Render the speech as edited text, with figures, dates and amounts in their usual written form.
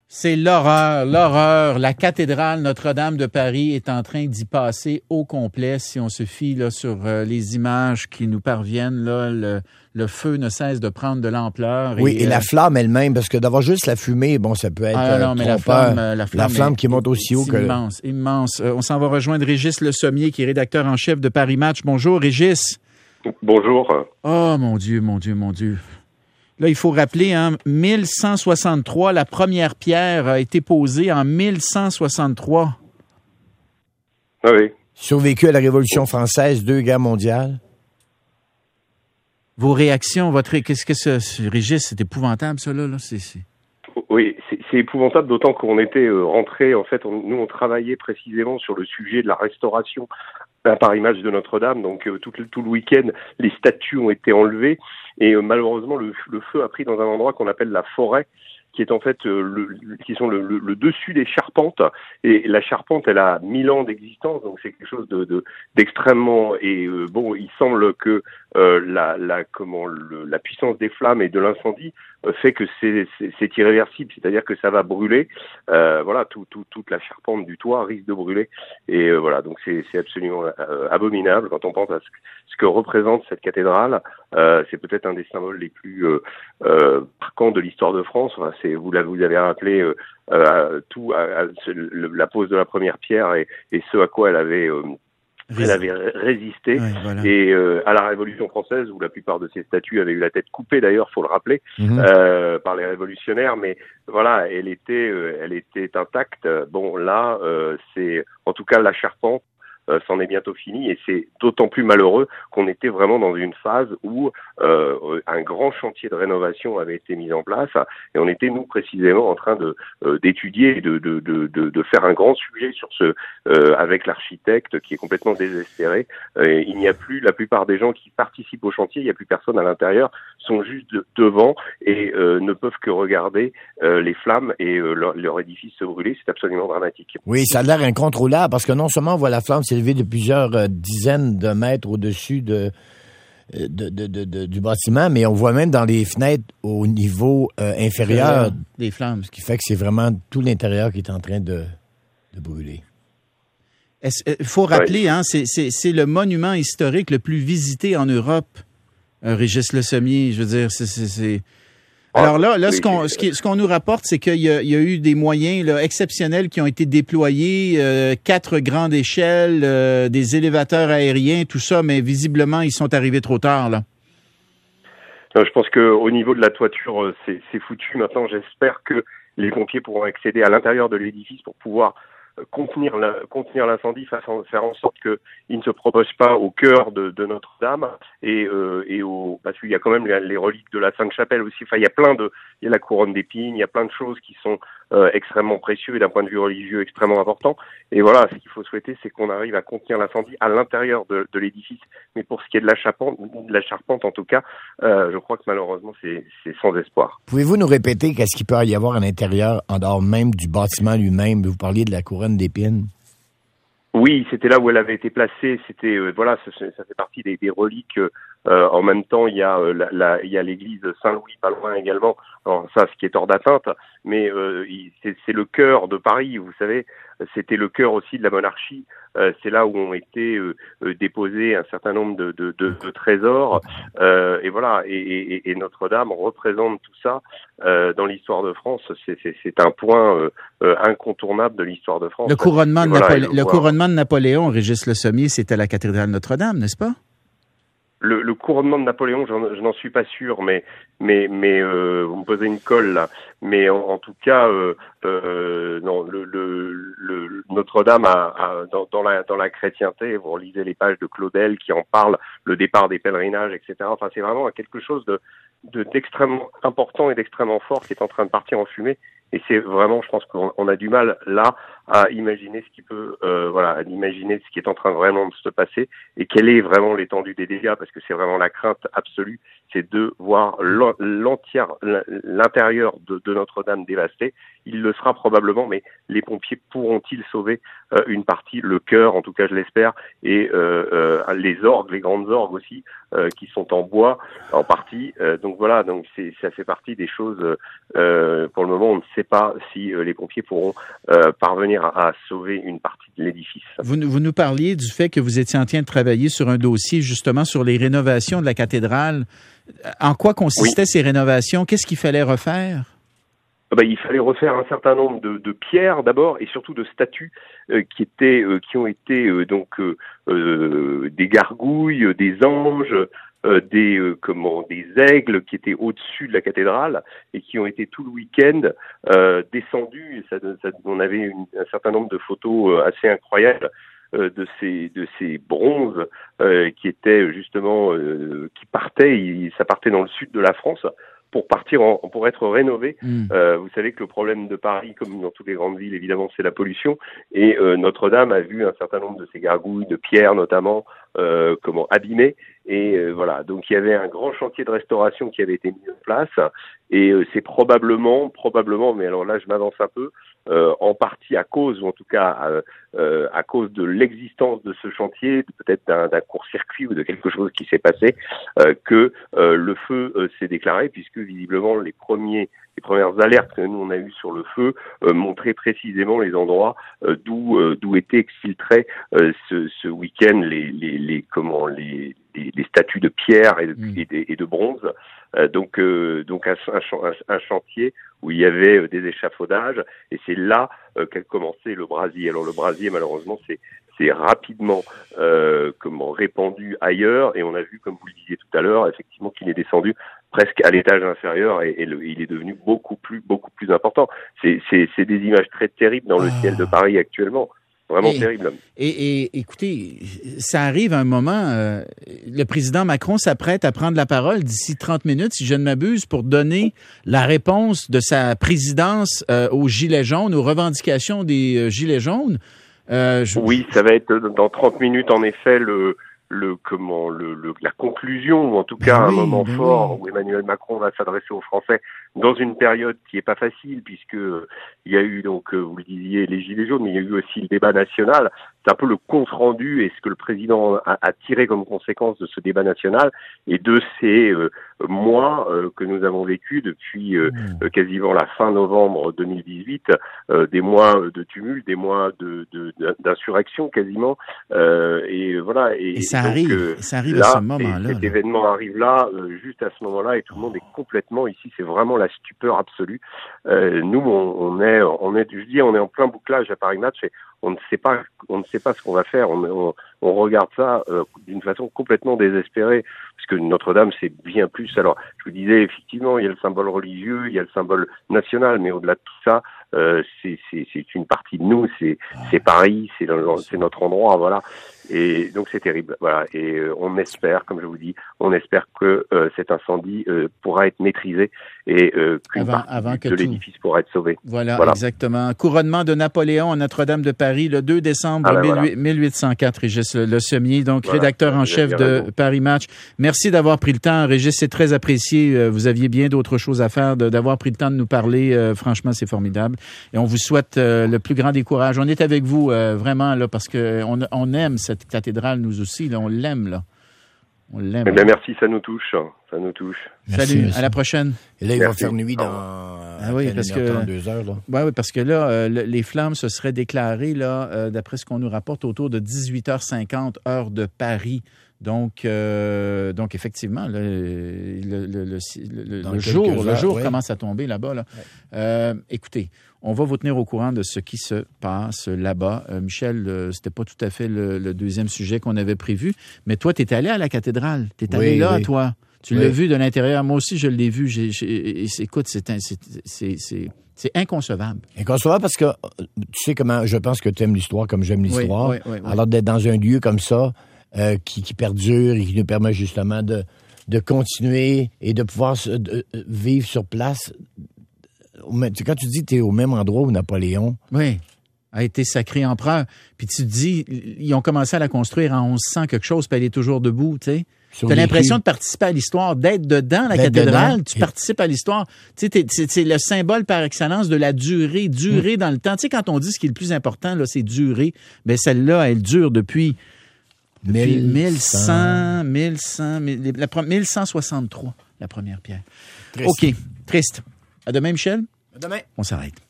C'est l'horreur. La cathédrale Notre-Dame de Paris est en train d'y passer au complet. Si on se fie là, sur les images qui nous parviennent, là, le feu ne cesse de prendre de l'ampleur. Oui, et la flamme elle-même, parce que d'avoir juste la fumée, bon, ça peut être trompeur. La flamme qui monte aussi haut que... Immense. On s'en va rejoindre Régis Le Sommier, qui est rédacteur en chef de Paris Match. Bonjour, Régis. Bonjour. Oh, mon Dieu. Là, il faut rappeler, 1163, la première pierre a été posée en 1163. Ah oui. Survécu à la Révolution française, 2 guerres mondiales. Vos réactions, qu'est-ce que c'est, Régis, c'est épouvantable, ça, là? Oui, c'est épouvantable, d'autant qu'on était rentrés, en fait, nous, on travaillait précisément sur le sujet de la restauration à Paris Match de Notre-Dame, donc tout le week-end, les statues ont été enlevées, et malheureusement, le feu a pris dans un endroit qu'on appelle la forêt, qui est en fait qui sont le dessus des charpentes, et la charpente, elle a 1000 ans d'existence, donc c'est quelque chose d'extrêmement, et bon, il semble que la puissance des flammes et de l'incendie fait que c'est irréversible, c'est-à-dire que ça va brûler, voilà, toute la charpente du toit risque de brûler, et voilà, donc c'est absolument abominable quand on pense à ce que représente cette cathédrale. C'est peut-être un des symboles les plus marquants de l'histoire de France. Enfin, vous avez rappelé la pose de la première pierre et ce à quoi elle avait résisté, ouais, voilà. Et à la Révolution française, où la plupart de ces statues avaient eu la tête coupée, d'ailleurs, faut le rappeler, par les révolutionnaires, mais voilà, elle était intacte. Bon, là, c'est en tout cas la charpente. C'en est bientôt fini, et c'est d'autant plus malheureux qu'on était vraiment dans une phase où un grand chantier de rénovation avait été mis en place, et on était, nous, précisément en train d'étudier, de faire un grand sujet sur avec l'architecte qui est complètement désespéré. Il n'y a plus, la plupart des gens qui participent au chantier, il n'y a plus personne à l'intérieur, sont juste devant et ne peuvent que regarder les flammes et leur édifice se brûler. C'est absolument dramatique. Oui, ça a l'air incontrôlable, parce que non seulement on voit la flamme s'élever de plusieurs dizaines de mètres au-dessus du bâtiment, mais on voit même dans les fenêtres au niveau inférieur des flammes. Ce qui fait que c'est vraiment tout l'intérieur qui est en train de brûler. Il faut rappeler, c'est le monument historique le plus visité en Europe, Régis Le Sommier. Je veux dire, c'est... Alors là, ce qu'on nous rapporte, c'est qu'il y a eu des moyens là, exceptionnels qui ont été déployés, 4 grandes échelles, des élévateurs aériens, tout ça, mais visiblement, ils sont arrivés trop tard, là. Je pense qu'au niveau de la toiture, c'est foutu. Maintenant, j'espère que les pompiers pourront accéder à l'intérieur de l'édifice pour pouvoir contenir l'incendie, faire en sorte qu'il ne se propage pas au cœur de Notre-Dame parce qu'il y a quand même les reliques de la Sainte-Chapelle aussi. Enfin, il y a la couronne d'épines, il y a plein de choses qui sont extrêmement précieux et d'un point de vue religieux extrêmement important. Et voilà, ce qu'il faut souhaiter, c'est qu'on arrive à contenir l'incendie à l'intérieur de l'édifice. Mais pour ce qui est de la charpente en tout cas, je crois que malheureusement c'est sans espoir. Pouvez-vous nous répéter qu'est-ce qu'il peut y avoir à l'intérieur, en dehors même du bâtiment lui-même? Vous parliez de la couronne d'épines. Oui, c'était là où elle avait été placée. C'était ça fait partie des reliques. En même temps, il y a l'église Saint-Louis pas loin également. Alors ça, ce qui est hors d'atteinte, mais c'est le cœur de Paris. Vous savez, c'était le cœur aussi de la monarchie. C'est là où ont été déposés un certain nombre de trésors. Et voilà. Et Notre-Dame représente tout ça dans l'histoire de France. C'est un point incontournable de l'histoire de France. Le couronnement de Napoléon, Régis Le Sommier, c'était à la cathédrale Notre-Dame, n'est-ce pas? Le couronnement de Napoléon, je n'en suis pas sûr, mais vous me posez une colle là. Mais en tout cas, non, Notre-Dame dans la chrétienté, vous relisez les pages de Claudel qui en parlent, le départ des pèlerinages, etc. Enfin, c'est vraiment quelque chose d'extrêmement important et d'extrêmement fort qui est en train de partir en fumée. Et c'est vraiment, je pense qu'on a du mal là à imaginer ce qui peut, à imaginer ce qui est en train vraiment de se passer et quelle est vraiment l'étendue des dégâts, parce que c'est vraiment la crainte absolue, c'est de voir l'intérieur de Notre-Dame dévasté. Il le sera probablement, mais les pompiers pourront-ils sauver une partie, le chœur, en tout cas je l'espère, et les orgues, les grandes orgues aussi, qui sont en bois en partie. Donc voilà, ça fait partie des choses. Pour le moment, on ne sais pas si les pompiers pourront parvenir à sauver une partie de l'édifice. Vous nous parliez du fait que vous étiez en train de travailler sur un dossier justement sur les rénovations de la cathédrale. En quoi consistaient ces rénovations? Qu'est-ce qu'il fallait refaire? Il fallait refaire un certain nombre de pierres d'abord et surtout de statues qui ont été des gargouilles, des anges, des aigles qui étaient au-dessus de la cathédrale et qui ont été tout le week-end descendus. On avait un certain nombre de photos assez incroyables de ces bronzes qui étaient justement qui partaient. Ça partait dans le sud de la France pour être rénové. Vous savez que le problème de Paris, comme dans toutes les grandes villes, évidemment, c'est la pollution. Et Notre-Dame a vu un certain nombre de ces gargouilles, de pierres notamment, abîmées. Et voilà, donc il y avait un grand chantier de restauration qui avait été mis en place. Et c'est probablement, mais alors là je m'avance un peu, en partie à cause, ou en tout cas à cause de l'existence de ce chantier, peut-être d'un court-circuit ou de quelque chose qui s'est passé, que le feu s'est déclaré, puisque visiblement les premières alertes que nous on a eues sur le feu montraient précisément les endroits d'où étaient exfiltrés ce week-end les statues de pierre et de bronze. Donc un chantier où il y avait des échafaudages, et c'est là qu'a commencé le brasier. Alors le brasier, malheureusement, c'est rapidement répandu ailleurs, et on a vu, comme vous le disiez tout à l'heure, effectivement qu'il est descendu presque à l'étage inférieur, et il est devenu beaucoup plus important. C'est des images très terribles dans le ciel de Paris actuellement. Vraiment terrible. Et écoutez, ça arrive à un moment, le président Macron s'apprête à prendre la parole d'ici 30 minutes, si je ne m'abuse, pour donner la réponse de sa présidence aux Gilets jaunes, aux revendications des Gilets jaunes. Oui, ça va être dans 30 minutes, en effet, la conclusion, ou en tout cas un moment fort où Emmanuel Macron va s'adresser aux Français dans une période qui est pas facile, puisque il y a eu donc, vous le disiez, les Gilets jaunes, mais il y a eu aussi le débat national. C'est un peu le compte rendu et ce que le président a tiré comme conséquence de ce débat national et de ces mois que nous avons vécu depuis quasiment la fin novembre 2018, des mois de tumulte, des mois d'insurrection quasiment, et voilà. Et ça donc, arrive à ce moment-là. Cet événement arrive là, juste à ce moment-là, et tout le monde est complètement ici. C'est vraiment la stupeur absolue. Nous, on est en plein bouclage à Paris Match, et on ne sait pas ce qu'on va faire. On regarde ça d'une façon complètement désespérée, parce que Notre-Dame, c'est bien plus. Alors, je vous disais, effectivement, il y a le symbole religieux, il y a le symbole national, mais au-delà de tout ça, c'est une partie de nous. C'est Paris, c'est notre endroit, voilà. Et donc c'est terrible, voilà. Et on espère, comme je vous dis, que cet incendie pourra être maîtrisé et qu'une partie de l'édifice pourra être sauvée. Voilà, exactement. Couronnement de Napoléon à Notre-Dame de Paris le 2 décembre 1804. Régis Le Sommier, donc rédacteur en chef de Paris Match. Merci d'avoir pris le temps, Régis. C'est très apprécié. Vous aviez bien d'autres choses à faire, d'avoir pris le temps de nous parler. Franchement, c'est formidable. Et on vous souhaite le plus grand des courages. On est avec vous vraiment là parce que on aime cette cathédrale, nous aussi, là, on l'aime, là. On l'aime. Eh bien, merci, ça nous touche. Salut, à la prochaine. Et là, il va faire nuit dans 32 heures, là. Oui, parce que là, les flammes se seraient déclarées, là, d'après ce qu'on nous rapporte, autour de 18h50, heure de Paris. Donc effectivement, le jour commence à tomber là-bas. Là. Ouais. Écoutez, on va vous tenir au courant de ce qui se passe là-bas. Michel, c'était pas tout à fait le deuxième sujet qu'on avait prévu, mais toi, tu es allé à la cathédrale. Tu es allé là, toi. Tu l'as vu de l'intérieur. Moi aussi, je l'ai vu. Écoute, c'est inconcevable. Inconcevable parce que tu sais comment, je pense que tu aimes l'histoire comme j'aime l'histoire. Oui. Alors d'être dans un lieu comme ça, qui perdure et qui nous permet justement de continuer et de pouvoir vivre sur place. Quand tu dis que tu es au même endroit où Napoléon... Oui, a été sacré empereur. Puis tu te dis, ils ont commencé à la construire en 1100 quelque chose, puis elle est toujours debout, tu sais. Tu as l'impression de participer à l'histoire, d'être dedans la cathédrale, tu participes à l'histoire. Tu sais, c'est le symbole par excellence de la durée dans le temps. Tu sais, quand on dit ce qui est le plus important, là, c'est durer, bien celle-là, elle dure depuis 1163, la première pierre. Triste. OK, triste. À demain, Michel. À demain. On s'arrête.